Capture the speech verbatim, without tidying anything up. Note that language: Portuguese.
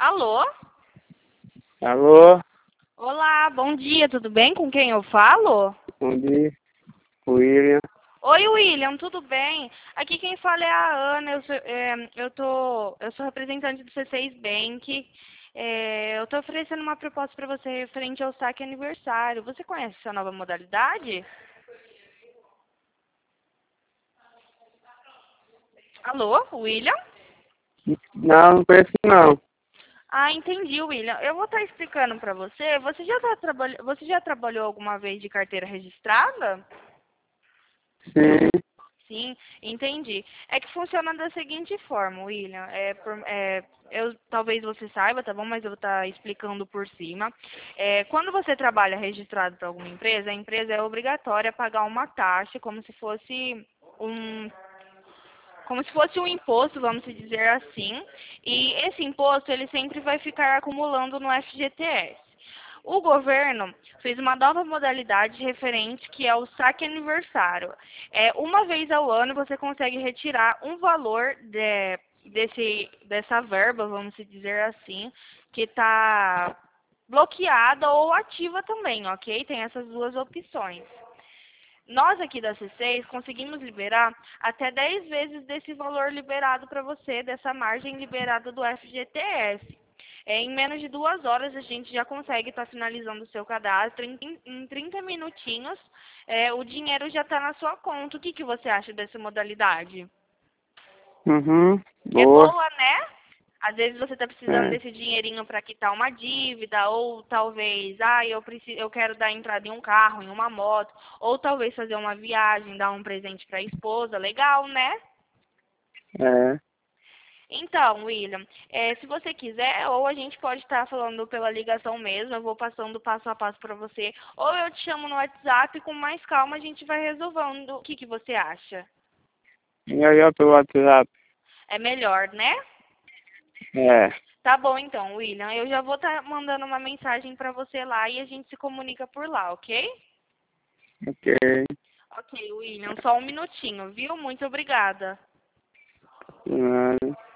Alô? Alô, Olá, bom dia, tudo bem? Com quem eu falo? bom dia, William. Oi, William, tudo bem? Aqui quem fala é a Ana, eu sou, é, eu tô, eu sou representante do C seis Bank. É, eu estou oferecendo uma proposta para você referente ao saque aniversário. Você conhece essa nova modalidade? Alô, William? Não, não conheço não. Ah, entendi, William. Eu vou estar explicando para você. Você já, tá trabalha... você já trabalhou alguma vez de carteira registrada? Sim, Sim, entendi. É que funciona da seguinte forma, William. É, por- é, eu, talvez você saiba, tá bom? Mas eu vou estar explicando por cima. É, quando você trabalha registrado para alguma empresa, a empresa é obrigatória a pagar uma taxa, como se fosse um, como se fosse um imposto, vamos dizer assim. E esse imposto ele sempre vai ficar acumulando no F G T S. O governo fez uma nova modalidade referente que é o saque aniversário. É, uma vez ao ano você consegue retirar um valor de- desse, dessa verba, vamos dizer assim, que está bloqueada ou ativa também, ok? Tem essas duas opções. Nós aqui da C seis conseguimos liberar até dez vezes desse valor liberado para você, dessa margem liberada do F G T S. É, em menos de duas horas a gente já consegue estar finalizando o seu cadastro. Em, em trinta minutinhos é, o dinheiro já está na sua conta. O que, que você acha dessa modalidade? uhum, É boa, boa, né? Às vezes você está precisando é, desse dinheirinho para quitar uma dívida, ou talvez, ah, eu preciso, eu quero dar entrada em um carro, em uma moto, ou talvez fazer uma viagem, dar um presente para a esposa. Legal, né? é, Então, William, eh, se você quiser, ou a gente pode estar falando pela ligação mesmo, eu vou passando passo a passo para você, ou eu te chamo no WhatsApp e com mais calma a gente vai resolvendo. O que que você acha? melhor pelo WhatsApp, É melhor, né? é, Tá bom então, William. Eu já vou estar mandando uma mensagem para você lá e a gente se comunica por lá, ok? ok, Ok, William, só um minutinho, viu? Muito obrigada. é.